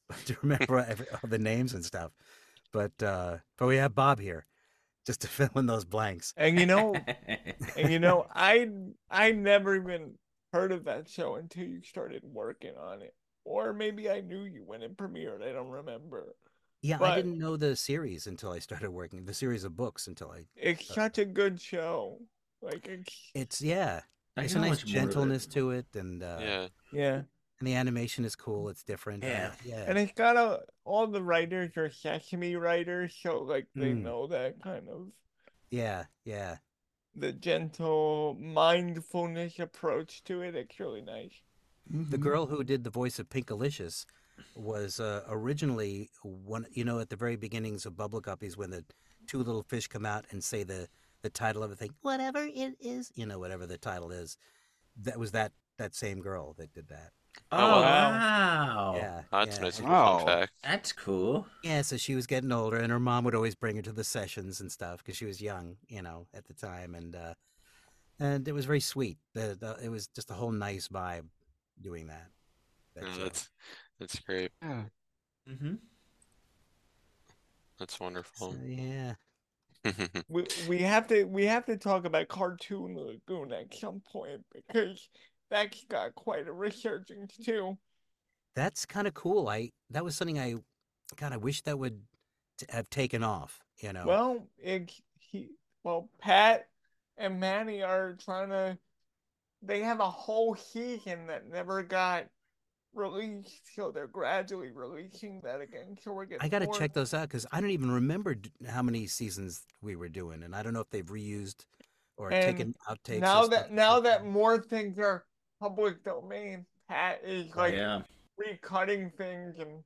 to remember every, all the names and stuff. But uh, but we have Bob here just to fill in those blanks. And you know, and you know, I I never even heard of that show until you started working on it, or maybe I knew you when it premiered. I don't remember. Yeah, I But didn't know the series until I started working, the series of books until I. it's Uh, such a good show. Like it's It's yeah, I there's can a nice watch more of it. gentleness to it, and uh, Yeah. yeah, and the animation is cool. It's different. Yeah. uh, yeah. and it's got a all the writers are Sesame writers, so like they Mm. know that kind of Yeah, yeah. the gentle mindfulness approach to it. It's really nice. The girl who did the voice of Pinkalicious was uh, originally one. You know, at the very beginnings of Bubble Guppies, when the two little fish come out and say the the title of the thing, whatever it is, you know, whatever the title is. That was that that same girl that did that. Oh, Oh, wow. Yeah, That's yeah. a nice and- little Wow. fun fact. That's cool. Yeah, so she was getting older, and her mom would always bring her to the sessions and stuff because she was young, you know, at the time, and uh, and it was very sweet. The, the, it was just a whole nice vibe doing that. that Yeah, show. that's that's great. Yeah. Mm-hmm. That's So, wonderful. yeah. We we have to we have to talk about Cartoon Lagoon at some point because that's got quite a resurgence too. That's kind of cool. I that was something I, God, I wish that would t- have taken off. You know. Well, it, he well Pat and Manny are trying to. They have a whole season that never got released, so they're gradually releasing that again. So we're getting. I got to more- check those out because I don't even remember d- how many seasons we were doing, and I don't know if they've reused or And taken outtakes. or Now stuff that like now that more things are public domain, Pat is like Yeah. recutting things and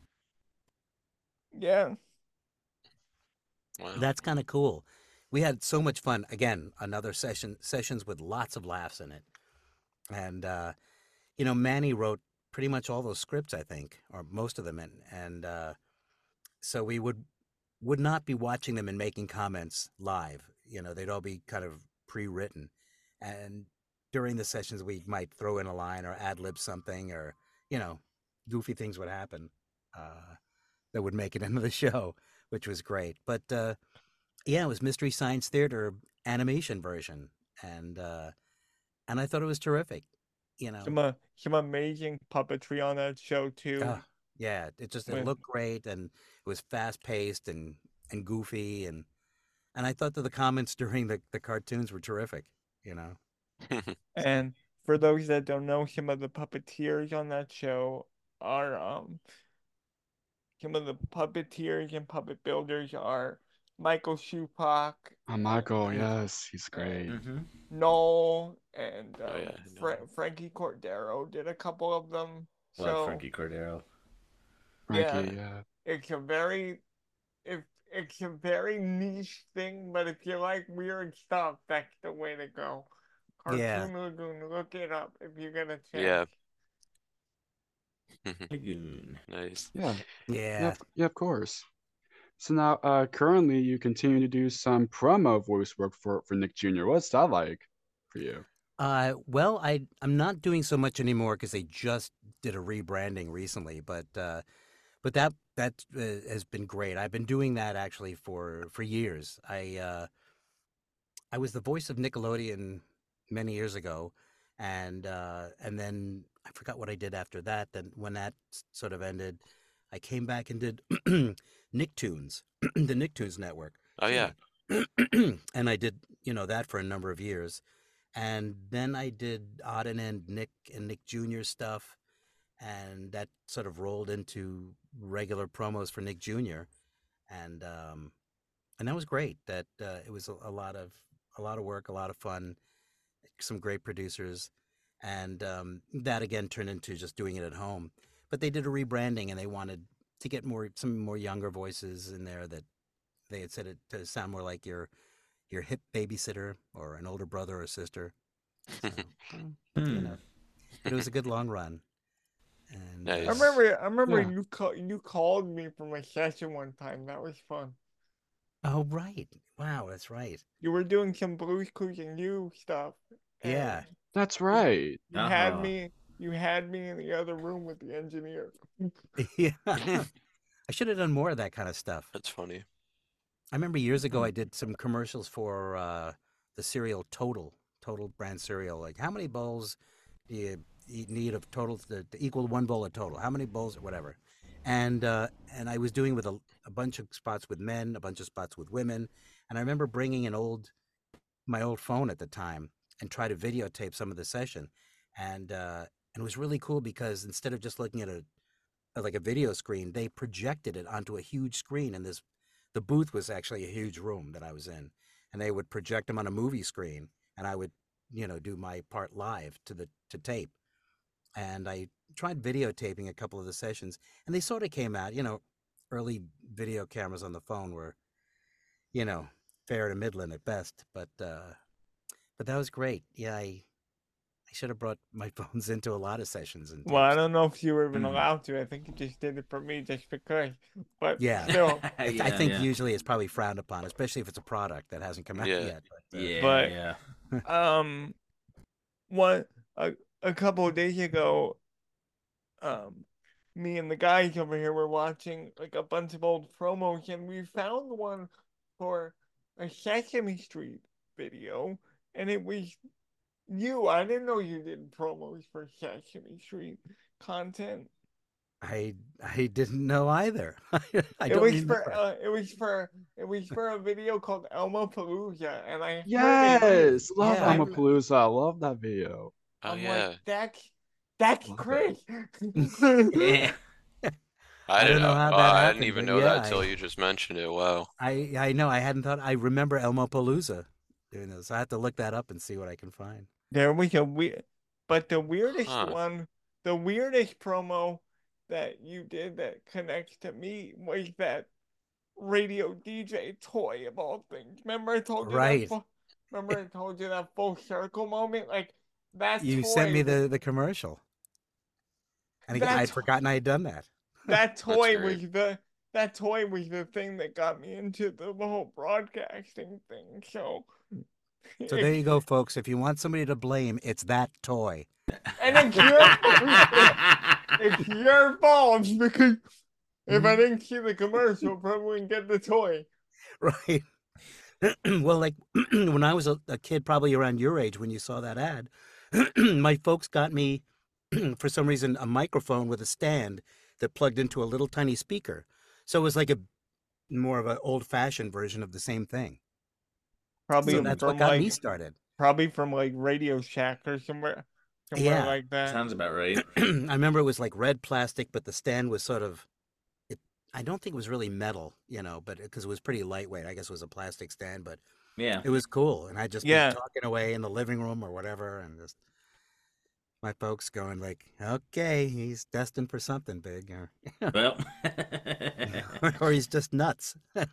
yeah. Wow. That's kind of cool. We had so much fun. Again, another session sessions with lots of laughs in it, and uh, you know, Manny wrote pretty much all those scripts, I think, or most of them, and and uh, so we would would not be watching them and making comments live. You know, they'd all be kind of pre-written, and during the sessions we might throw in a line or ad lib something, or you know, goofy things would happen uh, that would make it into the show, which was great. But uh, yeah, it was Mystery Science Theater animation version, and uh, and I thought it was terrific. You know, Some uh, some amazing puppetry on that show too. Ah, yeah, it just it When- looked great, and it was fast paced and and goofy, and and I thought that the comments during the the cartoons were terrific. You know, And for those that don't know, some of the puppeteers on that show are um some of the puppeteers and puppet builders are Michael Schupak, Oh, Michael, and yes, he's great. Mm-hmm. Noel, and um, Oh, yeah, Fra- Noel. Frankie Cordero did a couple of them. Love So Frankie Cordero. Frankie, yeah. it's a very if it's a very niche thing, but if you like weird stuff, that's the way to go. Cartoon Yeah. Lagoon, look it up if you get a chance. Yeah. Lagoon. Nice. Yeah. Yeah, yeah. of- yeah, of course. So now, uh, currently you continue to do some promo voice work for, for Nick Junior What's that like for you? Uh, well, I I'm not doing so much anymore because they just did a rebranding recently, but uh, but that that uh, has been great. I've been doing that actually for for years. I uh, I was the voice of Nickelodeon many years ago, and uh, and then I forgot what I did after that. Then when that s- sort of ended, I came back and did Nicktoons, the Nicktoons network. Oh yeah. And I did, you know, that for a number of years. And then I did Odd and End Nick and Nick Junior stuff. And that sort of rolled into regular promos for Nick Junior And um, and that was great. That uh, it was a, a lot of a lot of work, a lot of fun, some great producers. And um, that again turned into just doing it at home. But they did a rebranding and they wanted to get more some more younger voices in there that they had said it to sound more like your your hip babysitter or an older brother or sister. So, you Hmm. know, but it was a good long run. And Nice. I uh, remember, I remember Yeah. you call, you called me from a session one time. That was fun. oh right, wow, that's right. You were doing some Blues Clues and You stuff. and Yeah. That's right. You had Uh-huh. me, you had me in the other room with the engineer. Yeah. I should have done more of that kind of stuff. That's funny. I remember years ago I did some commercials for uh, the cereal Total, Total brand cereal. Like, how many bowls do you, you need of Total to, to equal one bowl of Total? How many bowls or whatever? And uh, and I was doing with a, a bunch of spots with men, a bunch of spots with women. And I remember bringing an old, my old phone at the time and try to videotape some of the session. And uh, and it was really cool because instead of just looking at a like a video screen, they projected it onto a huge screen. And this, the booth was actually a huge room that I was in, and they would project them on a movie screen, and I would, you know, do my part live to the to tape. And I tried videotaping a couple of the sessions, and they sort of came out. You know, early video cameras on the phone were, you know, fair to middling at best, but uh, but that was great. Yeah, I I should have brought my phones into a lot of sessions. And Well, I tapes. don't know if you were even Mhm. allowed to. I think you just did it for me just because. But Yeah. still, I, I Yeah, think yeah. usually it's probably frowned upon, especially if it's a product that hasn't come out Yeah. yet. But, uh, Yeah, But- yeah. um, one a, a couple of days ago, um, me and the guys over here were watching like a bunch of old promos, and we found one for a Sesame Street video, and it was you. I didn't know you did promos for Sesame Street content. I I didn't know either. I It don't was remember. for uh, it was for it was for a video called Elmo Palooza, and I heard it. Yes, love Yeah, I Elmo rem- Palooza. I love that video. Oh I'm yeah. like, that's that's Love it. great. Yeah. I I don't didn't know know. how oh, that I happened, didn't even but know yeah, that till I- you just mentioned it. Wow. I I know I hadn't thought. I remember Elmo Palooza doing this. I have to look that up and see what I can find. There was a weird, but the weirdest Huh. one, the weirdest promo that you did that connects to me was that radio D J toy of all things. Remember I told you Right. that? Full, remember I told you that full circle moment? Like that. You toy sent me was- the the commercial, and again, I'd That's- forgotten I had done that. that toy was great. the that toy was the thing that got me into the whole broadcasting thing. So. So there you go, folks. If you want somebody to blame, it's that toy. And it's your fault. It's your fault because if I didn't see the commercial, I probably wouldn't get the toy. Right. Well, like when I was a, a kid, probably around your age, when you saw that ad, my folks got me, for some reason, a microphone with a stand that plugged into a little tiny speaker. So it was like a more of an old-fashioned version of the same thing. Probably So that's what from got like me started. probably from like Radio Shack or somewhere, somewhere Yeah. like that. Sounds about right. I remember it was like red plastic, but the stand was sort of, it, I don't think it was really metal, you know, but because it was pretty lightweight. I guess it was a plastic stand, but Yeah. it was cool. And I just Yeah. was talking away in the living room or whatever, and just my folks going like, okay, he's destined for something big, or, Well. or he's just nuts.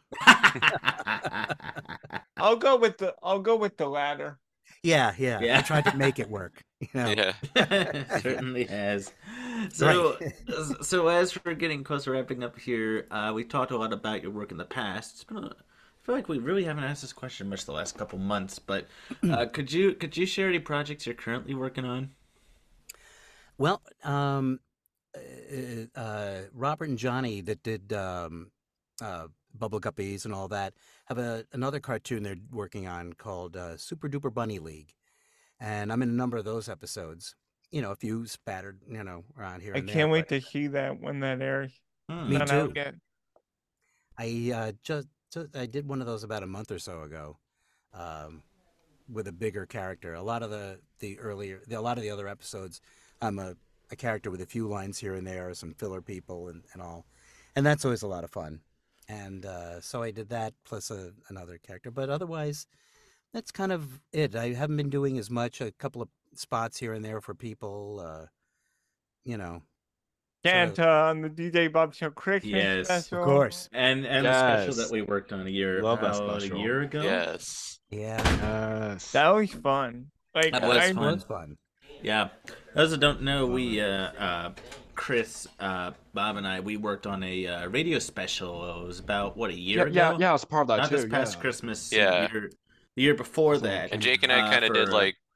I'll go with the I'll go with the latter. Yeah, yeah. Yeah. I tried to make it work. You know? Yeah. Certainly has. So, Right. so as we're getting close to wrapping up here, uh, we talked a lot about your work in the past. It's been a, I feel like we really haven't asked this question much the last couple months, but uh, could you could you share any projects you're currently working on? Well, um, uh, uh, Robert and Johnny that did um, uh, Bubble Guppies and all that have a, another cartoon they're working on called uh, Super Duper Bunny League, and I'm in a number of those episodes. You know, a few spattered, you know, around here. I and there, can't wait but to see that when that airs. Hmm. Me Not too. out yet. I uh, just, just I did one of those about a month or so ago, um, with a bigger character. A lot of the the earlier, the, a lot of the other episodes, I'm a, a character with a few lines here and there, some filler people and, and all, and that's always a lot of fun. And uh, so I did that plus a, another character, but otherwise, that's kind of it. I haven't been doing as much. A couple of spots here and there for people, uh, you know. Santa sort on the D J Bob Show Christmas Yes, of special. Of course. And and the special Yes. that we worked on a year Love that about a special. year ago. Yes. Yeah, Yes. That was fun. Like That was I, it fun. was fun. Yeah. Those that don't know, we, uh, uh, Chris, uh, Bob, and I, we worked on a uh, radio special. It was about, what, a year Yeah, ago? yeah, yeah. I was part of that Not too. this past yeah. Christmas. Yeah. The year, the year before So- that. And Jake and I uh, kind of did for- like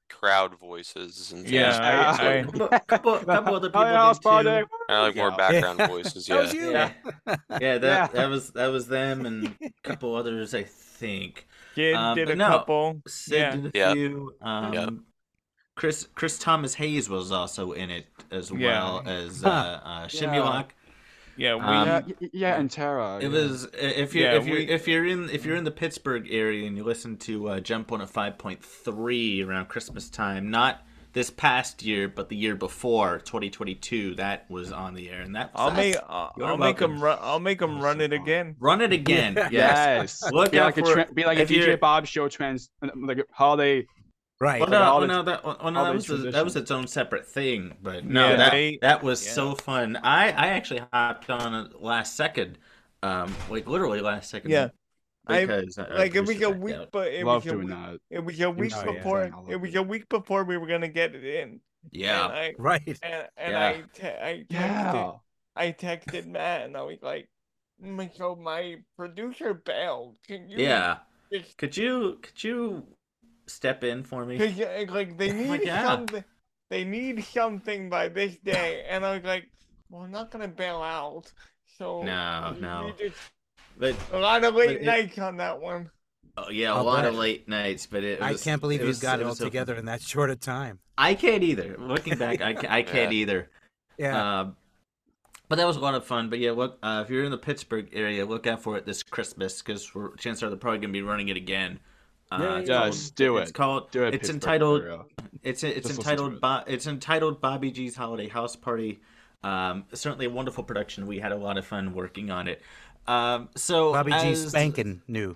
crowd voices and things. Yeah, like that. I- I- couple, couple, couple other people Oh, yeah, house did party. too. I like more Yeah. background Yeah. voices. That was Yeah. you. Yeah. Yeah, that Yeah. that was that was them and a couple others, I think. Kid Um, did but a no, couple. Sid Yeah. did a Yeah. few. Um, Yeah. Chris Chris Thomas Hayes was also in it as Yeah. well as Huh. uh, uh, Shimulak. Yeah, we Um, yeah, y- yeah, and Tara. It yeah. was if you Yeah, if you we- if you're in if you're in the Pittsburgh area and you listen to uh, Jump on a five point three around Christmas time, not this past year but the year before, twenty twenty-two, that was on the air, and that was I'll us. make I'll, You're I'll make welcome. them run. I'll make them That was run so it fun. again. Run it again. Yeah. Yes. Yes. Look be out like for a tra- be like a if you're- D J Bob show trans like a holiday. Right. Well, Like no, all well, the- no, that, well, no, all that the was a, that tradition. was its own separate thing. But no, Yeah, that they- that was yeah. so fun. I I actually hopped on it last second, um, like literally last second. Yeah. I- because I, Like it I was pushed a back week, out. but it Love was a doing week, that. it was a week Oh, yeah. before. I love It was it. a week before we were gonna get it in. Yeah. And I Right. and, and Yeah. I te- I texted Yeah. I texted Matt and I was like, "Mm, so my producer bailed. Can you? Yeah. just- Could you could you step in for me? Cause yeah, like they I'm like, need yeah. something. They need something by this day, and I was like, "Well, I'm not gonna bail out." So No, we- no. we just- But a lot of late it- nights on that one. oh, yeah, a I'll lot bet. of late nights. But it, I was, can't believe it you was, got it, was all so fun. together in that short a time. I can't either. Looking back, I, ca- I can't Yeah. either. Yeah. Um, but that was a lot of fun. But yeah, look, uh, if you're in the Pittsburgh area, look out for it this Christmas because we're chances are they're probably gonna be running it again. Uh, it's Yes, called- do It's it. called. Do it. It's Pittsburgh entitled. area. It's it's Just listen to entitled. it. Bo- it's entitled Bobby G's Holiday House Party. Um, certainly a wonderful production. We had a lot of fun working on it. Um, so Bobby G as- spanking new.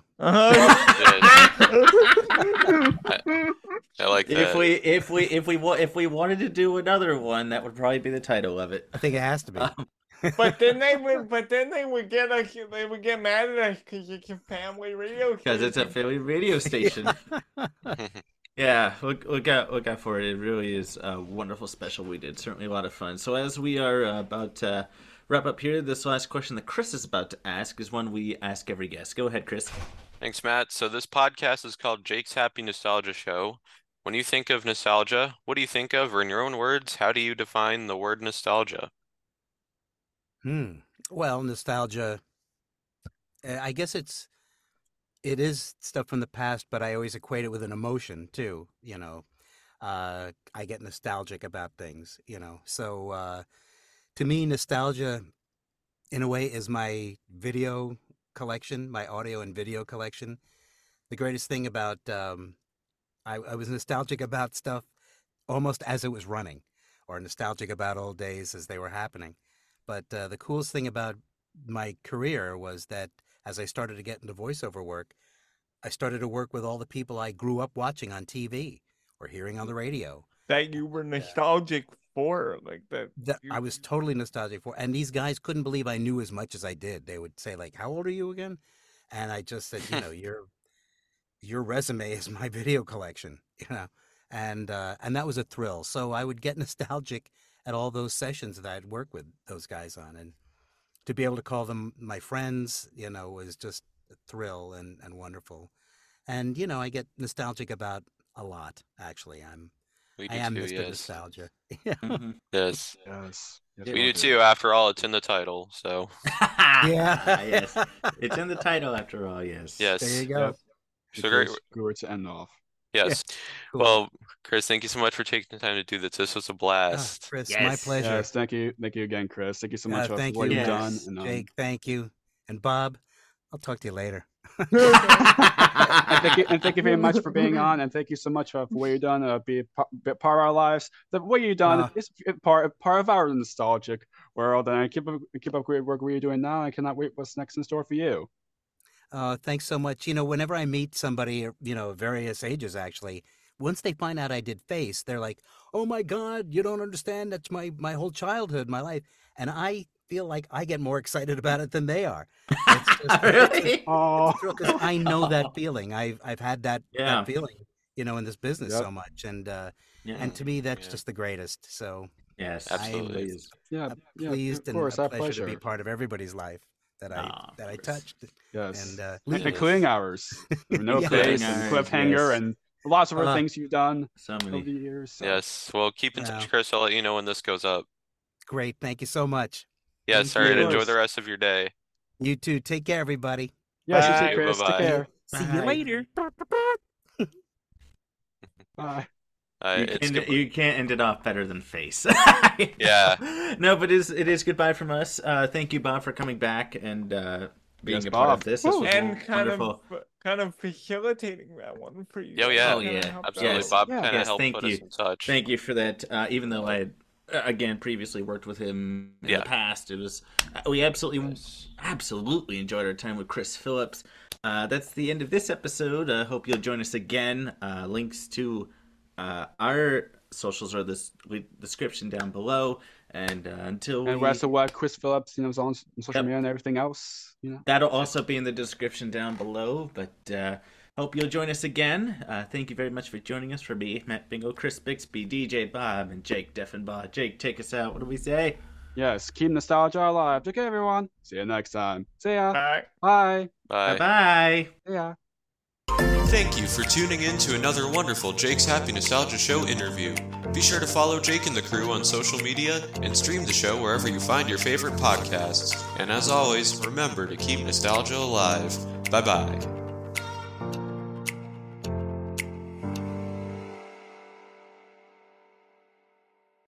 I like that. If we if we if we wa- if we wanted to do another one, that would probably be the title of it. I think it has to be. Um, But then they would, but then they would get us. They would get mad at us because it's a family radio. Because it's a station. family radio station. Yeah, look look out look out for it. It really is a wonderful special we did. Certainly a lot of fun. So as we are uh, about to wrap up here, this last question that Chris is about to ask is one we ask every guest. Go ahead, Chris. Thanks, Matt. So this podcast is called Jake's Happy Nostalgia Show. When you think of nostalgia, what do you think of, or in your own words, how do you define the word nostalgia? Hmm. Well, nostalgia. uh, I guess it's it is stuff from the past, but I always equate it with an emotion too. You know, uh, I get nostalgic about things. You know, so uh, to me, nostalgia, in a way, is my video collection, my audio and video collection. The greatest thing about um, I, I was nostalgic about stuff almost as it was running, or nostalgic about old days as they were happening. But uh, the coolest thing about my career was that as I started to get into voiceover work, I started to work with all the people I grew up watching on T V or hearing on the radio. that you were nostalgic for, like that. That you- I was totally nostalgic for. And these guys couldn't believe I knew as much as I did. They would say, like, how old are you again? And I just said, you know, your your resume is my video collection, you know. And uh, and that was a thrill. So I would get nostalgic at all those sessions that I'd work with those guys on. And to be able to call them my friends, you know, was just a thrill and, and wonderful. And, you know, I get nostalgic about a lot, actually. I'm We I do am too, Mister yes. Nostalgia. Yeah. Mhm. Yes. Yes. yes We We love do it. too. After all, it's in the title. So, Yeah. Yes. It's in the title after all, yes. yes. There you go. Yep. So great. Because we were to end off. Yes. Cool. Well, Chris, thank you so much for taking the time to do this. This was a Ah, blast. Chris, my Yes. pleasure. Yes, thank you, thank you again, Chris. Thank you so much Uh, for thank what you, you've done. Yes. And, um, Jake, thank you. And Bob, I'll talk to you later. and, thank you, and thank you very much for being on, and thaning you so much for, for what you've done. Uh, be, a pa- be a part of our lives. The what you've done Uh, is part part of our nostalgic world, and I keep up keep up great work what you're doing now. I cannot wait what's next in store for you. Uh, thanks so much. You know, whenever I meet somebody, you know, various ages actually, once they find out I did face, they're like, "Oh my God, you don't understand. That's my my whole childhood, my life." And I feel like I get more excited about it than they are. It's just, Really? Oh, because I know that feeling. I've I've had that, Yeah. that feeling, you know, in this business Yep. so much, and uh, Yeah. and to me, that's Yeah. just the greatest. So Yes. Absolutely. I am Please. yeah, uh, yeah, pleased of course, and our a pleasure, pleasure. to be part of everybody's life that I Aw, that I Chris. touched. Yes, And uh, And- Lee- including ours. No Yeah. place, Including and ours, cliffhanger, yes. and lots of other Uh, things you've done So over the many. years. So. Yes. Well, keep in Wow. touch, Chris. I'll let you know when this goes up. Great. Thank you so much. Yes, Thank all right. you. Enjoy the rest of your day. You too. Take care, everybody. Yes, you Bye. too, Chris. Take Bye-bye. care. See you Bye. later. Bye. Uh, You it's can't, good. you can't end it off better than face. Yeah. No, but it is, it is goodbye from us. Uh, thank you, Bob, for coming back and uh, being Yes, a part Bob. of this. This Woo. was And kind wonderful. of kind of facilitating that one for you. Oh, guys. yeah. Oh, Kinda yeah. helped Absolutely. out. Yes. Bob Yeah. kind of Yes, helped thank put you. us in touch. Thank you for that. Uh, even though I had, uh, again, previously worked with him in Yeah. the past, it was uh, we absolutely, Yes. absolutely enjoyed our time with Chris Phillips. Uh, that's the end of this episode. I hope you'll join us again. Uh, links to uh, our socials are this description down below. And uh, until And we, where's the work Chris Phillips, you know, is on social Yep. media and everything else, you know. that'll also be in the description down below. But uh, hope you'll join us again. Uh, thank you very much for joining us. For me, Matt Bingo, Chris Bixby, D J Bob, and Jake Deffenbaugh. Jake, take us out. What do we say? Yes, keep nostalgia alive. Take care, everyone. See you next time. See ya. Bye. Bye. Bye. Bye bye. See ya. Thank you for tuning in to another wonderful Jake's Happy Nostalgia Show interview. Be sure to follow Jake and the crew on social media and stream the show wherever you find your favorite podcasts. And as always, remember to keep nostalgia alive. Bye bye.